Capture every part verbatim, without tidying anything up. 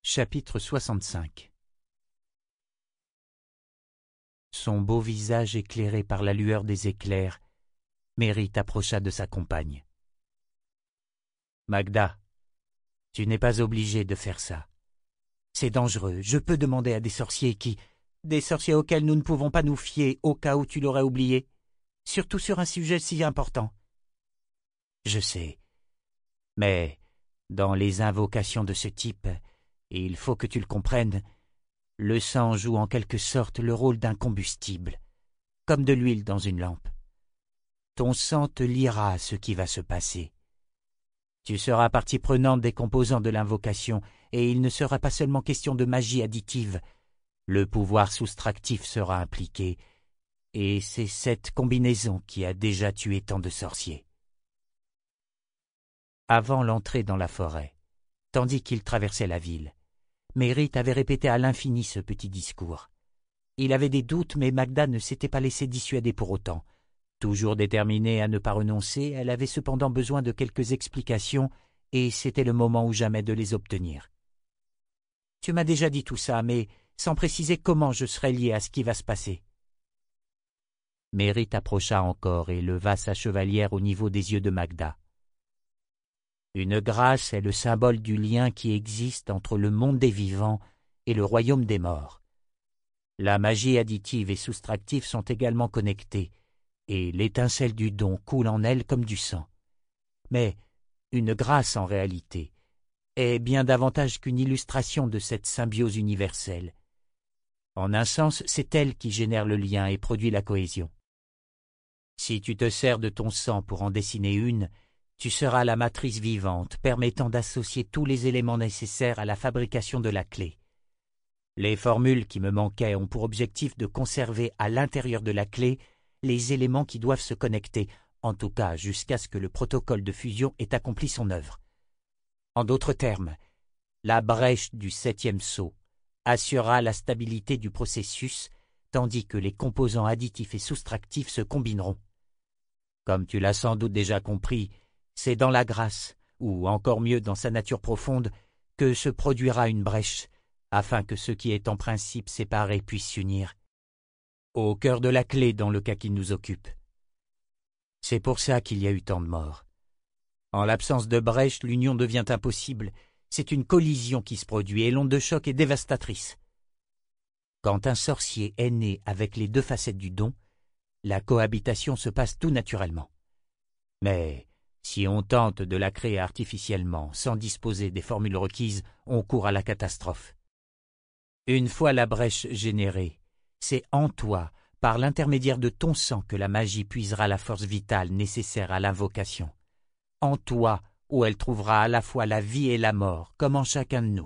Chapitre soixante-cinq. Son beau visage éclairé par la lueur des éclairs, Mérite approcha de sa compagne. « Magda, tu n'es pas obligée de faire ça. C'est dangereux, je peux demander à des sorciers qui... Des sorciers auxquels nous ne pouvons pas nous fier au cas où tu l'aurais oublié, surtout sur un sujet si important. Je sais, mais dans les invocations de ce type, et il faut que tu le comprennes, le sang joue en quelque sorte le rôle d'un combustible, comme de l'huile dans une lampe. Ton sang te liera à ce qui va se passer. Tu seras partie prenante des composants de l'invocation, et il ne sera pas seulement question de magie additive. Le pouvoir soustractif sera impliqué, et c'est cette combinaison qui a déjà tué tant de sorciers. » Avant l'entrée dans la forêt, tandis qu'il traversait la ville, Mérite avait répété à l'infini ce petit discours. Il avait des doutes, mais Magda ne s'était pas laissée dissuader pour autant. Toujours déterminée à ne pas renoncer, elle avait cependant besoin de quelques explications, et c'était le moment ou jamais de les obtenir. « Tu m'as déjà dit tout ça, mais sans préciser comment je serais lié à ce qui va se passer. » Mérite approcha encore et leva sa chevalière au niveau des yeux de Magda. « Une grâce est le symbole du lien qui existe entre le monde des vivants et le royaume des morts. La magie additive et soustractive sont également connectées, et l'étincelle du don coule en elle comme du sang. Mais une grâce, en réalité, est bien davantage qu'une illustration de cette symbiose universelle. En un sens, c'est elle qui génère le lien et produit la cohésion. Si tu te sers de ton sang pour en dessiner une, tu seras la matrice vivante permettant d'associer tous les éléments nécessaires à la fabrication de la clé. Les formules qui me manquaient ont pour objectif de conserver à l'intérieur de la clé les éléments qui doivent se connecter, en tout cas jusqu'à ce que le protocole de fusion ait accompli son œuvre. En d'autres termes, la brèche du septième sceau assurera la stabilité du processus, tandis que les composants additifs et soustractifs se combineront. Comme tu l'as sans doute déjà compris, c'est dans la grâce, ou encore mieux dans sa nature profonde, que se produira une brèche, afin que ce qui est en principe séparé puisse s'unir, au cœur de la clé dans le cas qui nous occupe. C'est pour ça qu'il y a eu tant de morts. En l'absence de brèche, l'union devient impossible. C'est une collision qui se produit et l'onde de choc est dévastatrice. Quand un sorcier est né avec les deux facettes du don, la cohabitation se passe tout naturellement. Mais si on tente de la créer artificiellement, sans disposer des formules requises, on court à la catastrophe. Une fois la brèche générée, c'est en toi, par l'intermédiaire de ton sang, que la magie puisera la force vitale nécessaire à l'invocation. En toi, où elle trouvera à la fois la vie et la mort, comme en chacun de nous. »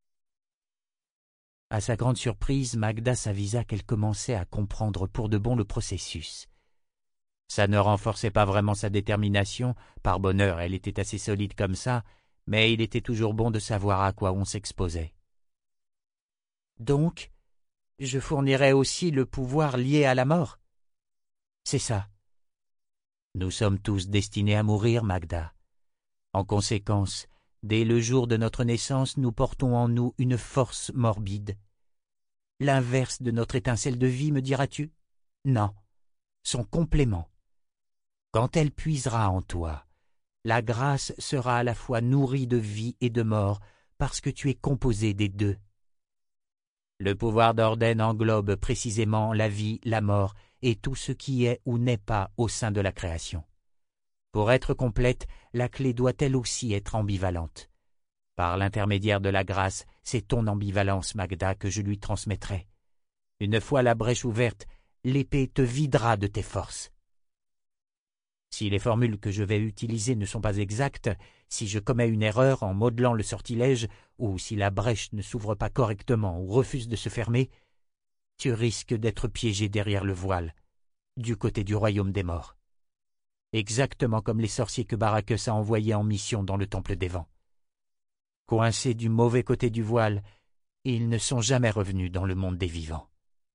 À sa grande surprise, Magda s'avisa qu'elle commençait à comprendre pour de bon le processus. Ça ne renforçait pas vraiment sa détermination, par bonheur elle était assez solide comme ça, mais il était toujours bon de savoir à quoi on s'exposait. « Donc, je fournirai aussi le pouvoir lié à la mort ? » ?»« C'est ça. Nous sommes tous destinés à mourir, Magda. En conséquence, dès le jour de notre naissance, nous portons en nous une force morbide. L'inverse de notre étincelle de vie, me diras-tu ? Non, son complément. Quand elle puisera en toi, la grâce sera à la fois nourrie de vie et de mort, parce que tu es composé des deux. Le pouvoir d'Orden englobe précisément la vie, la mort et tout ce qui est ou n'est pas au sein de la création. Pour être complète, la clé doit elle aussi être ambivalente. Par l'intermédiaire de la grâce, c'est ton ambivalence, Magda, que je lui transmettrai. Une fois la brèche ouverte, l'épée te videra de tes forces. Si les formules que je vais utiliser ne sont pas exactes, si je commets une erreur en modelant le sortilège, ou si la brèche ne s'ouvre pas correctement ou refuse de se fermer, tu risques d'être piégé derrière le voile, du côté du royaume des morts. Exactement comme les sorciers que Baracus a envoyés en mission dans le temple des vents. Coincés du mauvais côté du voile, ils ne sont jamais revenus dans le monde des vivants.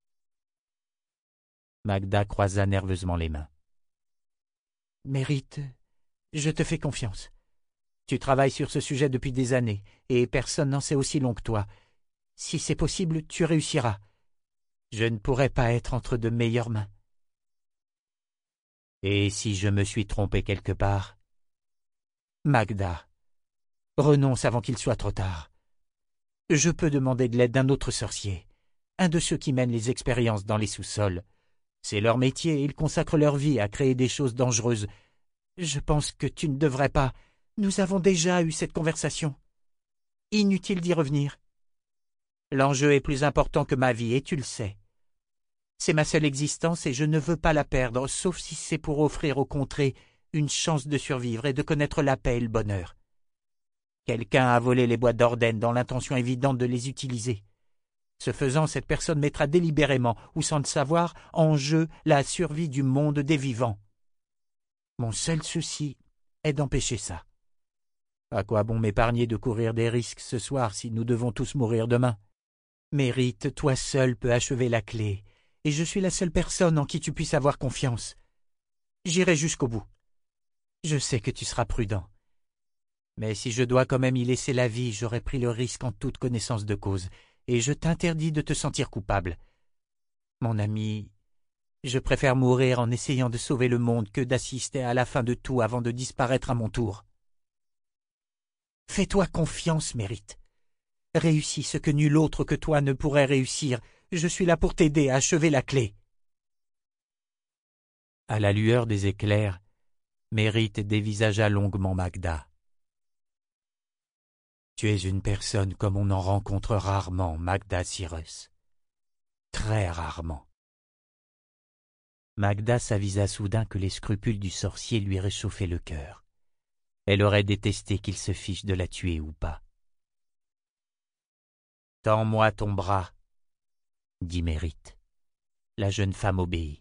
Magda croisa nerveusement les mains. « Mérite, je te fais confiance. Tu travailles sur ce sujet depuis des années, et personne n'en sait aussi long que toi. Si c'est possible, tu réussiras. Je ne pourrais pas être entre de meilleures mains. Et si je me suis trompé quelque part? Magda, renonce avant qu'il soit trop tard. Je peux demander de l'aide d'un autre sorcier, un de ceux qui mènent les expériences dans les sous-sols. C'est leur métier et ils consacrent leur vie à créer des choses dangereuses. Je pense que tu ne devrais pas. Nous avons déjà eu cette conversation. Inutile d'y revenir. L'enjeu est plus important que ma vie et tu le sais. C'est ma seule existence et je ne veux pas la perdre, sauf si c'est pour offrir aux contrées une chance de survivre et de connaître la paix et le bonheur. Quelqu'un a volé les boîtes d'Orden dans l'intention évidente de les utiliser. Ce faisant, cette personne mettra délibérément, ou sans le savoir, en jeu la survie du monde des vivants. Mon seul souci est d'empêcher ça. À quoi bon m'épargner de courir des risques ce soir si nous devons tous mourir demain? Mérite, toi seul peux achever la clé, et je suis la seule personne en qui tu puisses avoir confiance. J'irai jusqu'au bout. Je sais que tu seras prudent. Mais si je dois quand même y laisser la vie, j'aurais pris le risque en toute connaissance de cause, et je t'interdis de te sentir coupable. Mon ami, je préfère mourir en essayant de sauver le monde que d'assister à la fin de tout avant de disparaître à mon tour. Fais-toi confiance, Mérite. Réussis ce que nul autre que toi ne pourrait réussir. Je suis là pour t'aider à achever la clé. À la lueur des éclairs, Mérite dévisagea longuement Magda. Tu es une personne comme on en rencontre rarement, Magda Cyrus. Très rarement. Magda s'avisa soudain que les scrupules du sorcier lui réchauffaient le cœur. Elle aurait détesté qu'il se fiche de la tuer ou pas. « Tends-moi ton bras, » dit Mérite. La jeune femme obéit.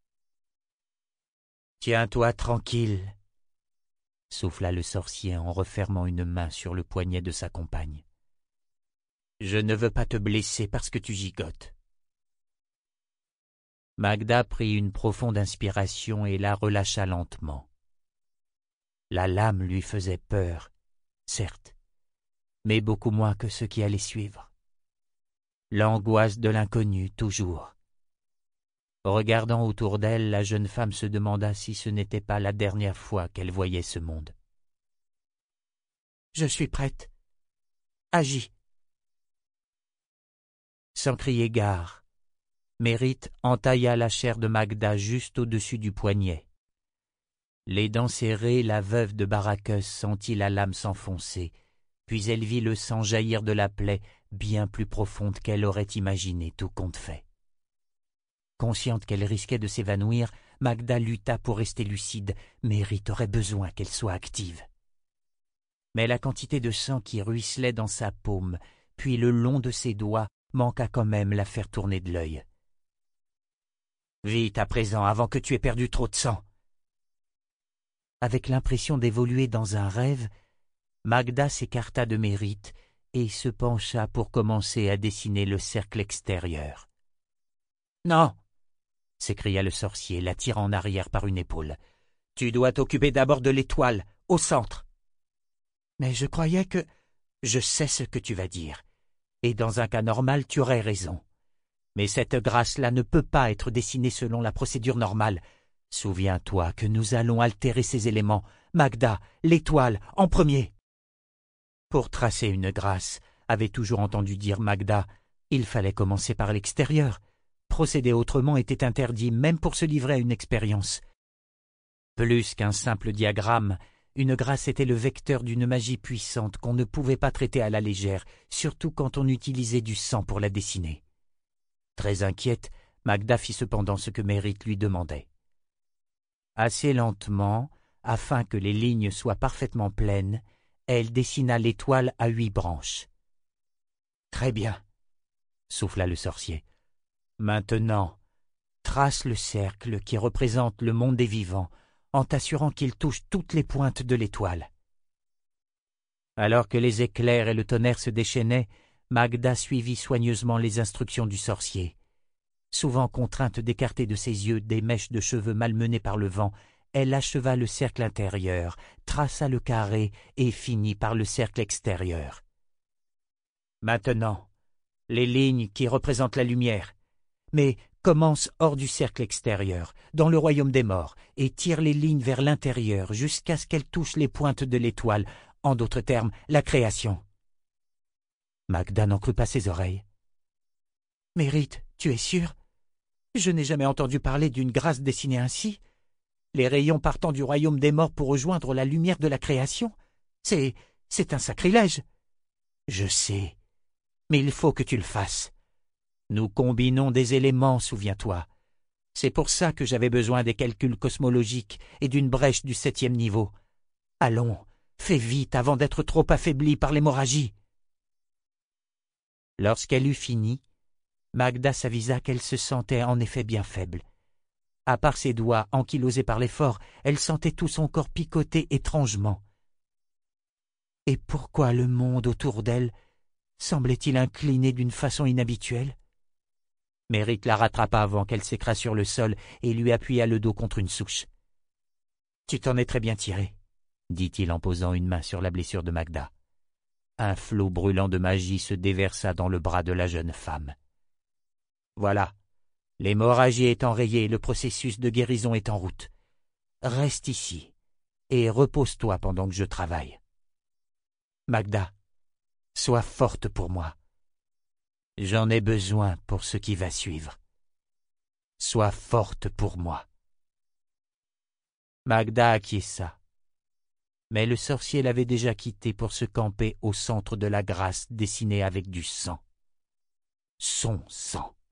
« Tiens-toi tranquille, » souffla le sorcier en refermant une main sur le poignet de sa compagne. « Je ne veux pas te blesser parce que tu gigotes. » Magda prit une profonde inspiration et la relâcha lentement. La lame lui faisait peur, certes, mais beaucoup moins que ce qui allait suivre. L'angoisse de l'inconnu, toujours. Regardant autour d'elle, la jeune femme se demanda si ce n'était pas la dernière fois qu'elle voyait ce monde. « Je suis prête. Agis. » Sans crier gare, Mérite entailla la chair de Magda juste au-dessus du poignet. Les dents serrées, la veuve de Baracus sentit la lame s'enfoncer, puis elle vit le sang jaillir de la plaie bien plus profonde qu'elle aurait imaginé, tout compte fait. Consciente qu'elle risquait de s'évanouir, Magda lutta pour rester lucide, Mérite aurait besoin qu'elle soit active. Mais la quantité de sang qui ruisselait dans sa paume, puis le long de ses doigts, manqua quand même la faire tourner de l'œil. « Vite à présent, avant que tu aies perdu trop de sang !» Avec l'impression d'évoluer dans un rêve, Magda s'écarta de Mérite et se pencha pour commencer à dessiner le cercle extérieur. « Non !» s'écria le sorcier, la tirant en arrière par une épaule. « Tu dois t'occuper d'abord de l'étoile, au centre. »« Mais je croyais que... » »« Je sais ce que tu vas dire, et dans un cas normal, tu aurais raison. Mais cette grâce-là ne peut pas être dessinée selon la procédure normale. Souviens-toi que nous allons altérer ces éléments. Magda, l'étoile, en premier. » Pour tracer une grâce, avait toujours entendu dire Magda, il fallait commencer par l'extérieur. Procéder autrement était interdit, même pour se livrer à une expérience. Plus qu'un simple diagramme, une grâce était le vecteur d'une magie puissante qu'on ne pouvait pas traiter à la légère, surtout quand on utilisait du sang pour la dessiner. Très inquiète, Magda fit cependant ce que Mérite lui demandait. Assez lentement, afin que les lignes soient parfaitement pleines, elle dessina l'étoile à huit branches. « Très bien, » souffla le sorcier. « Maintenant, trace le cercle qui représente le monde des vivants, en t'assurant qu'il touche toutes les pointes de l'étoile. » Alors que les éclairs et le tonnerre se déchaînaient, Magda suivit soigneusement les instructions du sorcier. Souvent contrainte d'écarter de ses yeux des mèches de cheveux malmenées par le vent, elle acheva le cercle intérieur, traça le carré et finit par le cercle extérieur. Maintenant, les lignes qui représentent la lumière. Mais commence hors du cercle extérieur, dans le royaume des morts, et tire les lignes vers l'intérieur jusqu'à ce qu'elles touchent les pointes de l'étoile, en d'autres termes, la création. Magda n'en crut pas ses oreilles. « Mérite, tu es sûr? Je n'ai jamais entendu parler d'une grâce dessinée ainsi. Les rayons partant du royaume des morts pour rejoindre la lumière de la création, c'est... c'est un sacrilège. » « Je sais, mais il faut que tu le fasses. Nous combinons des éléments, souviens-toi. C'est pour ça que j'avais besoin des calculs cosmologiques et d'une brèche du septième niveau. Allons, fais vite avant d'être trop affaibli par l'hémorragie. » Lorsqu'elle eut fini, Magda s'avisa qu'elle se sentait en effet bien faible. À part ses doigts ankylosés par l'effort, elle sentait tout son corps picoter étrangement. Et pourquoi le monde autour d'elle semblait-il incliné d'une façon inhabituelle? Mérite la rattrapa avant qu'elle s'écrase sur le sol et lui appuya le dos contre une souche. « Tu t'en es très bien tiré, » dit-il en posant une main sur la blessure de Magda. Un flot brûlant de magie se déversa dans le bras de la jeune femme. « Voilà, l'hémorragie est enrayée et le processus de guérison est en route. Reste ici et repose-toi pendant que je travaille. Magda, sois forte pour moi. J'en ai besoin pour ce qui va suivre. Sois forte pour moi. » Magda acquiesça. Mais le sorcier l'avait déjà quitté pour se camper au centre de la grâce dessinée avec du sang. Son sang.